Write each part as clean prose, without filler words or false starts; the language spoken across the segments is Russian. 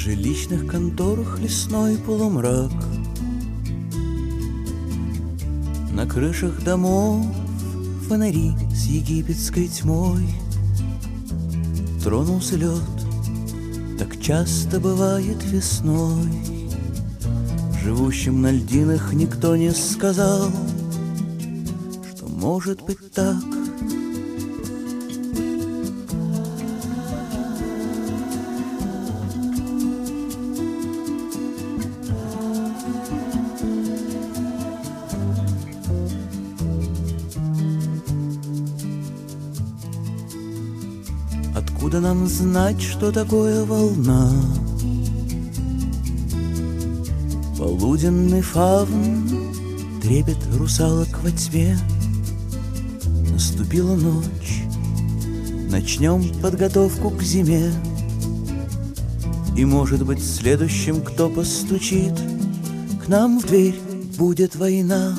жилищных конторах лесной полумрак, на крышах домов фонари с египетской тьмой. Тронулся лед, так часто бывает весной. Живущим на льдинах никто не сказал, что может быть так. Откуда нам знать, что такое волна? Полуденный фавн, трепет русалок во тьме. Наступила ночь, начнем подготовку к зиме. И, может быть, следующим, кто постучит к нам в дверь, будет война.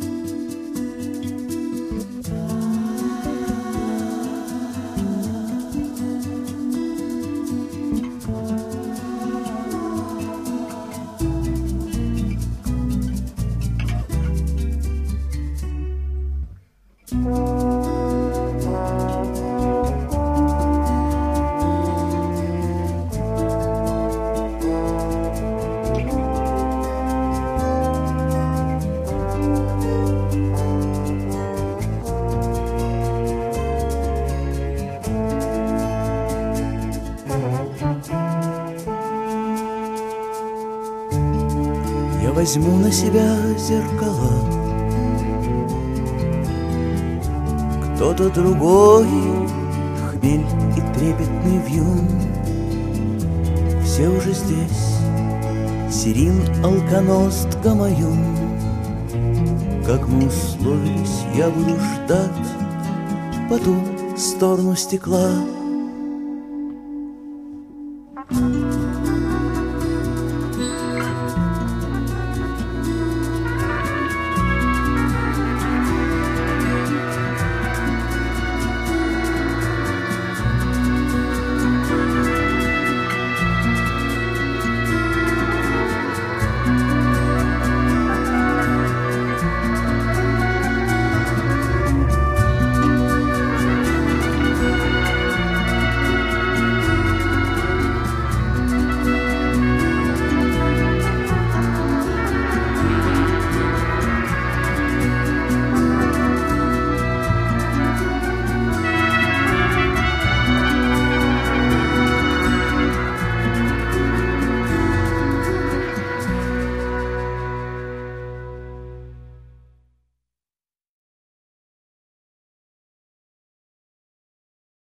Я возьму на себя зеркала, кто-то другой, хмель и трепетный вьюн. Все уже здесь, Сирин, алконост, Гамаюн. Как мы условились, я буду ждать по ту сторону стекла.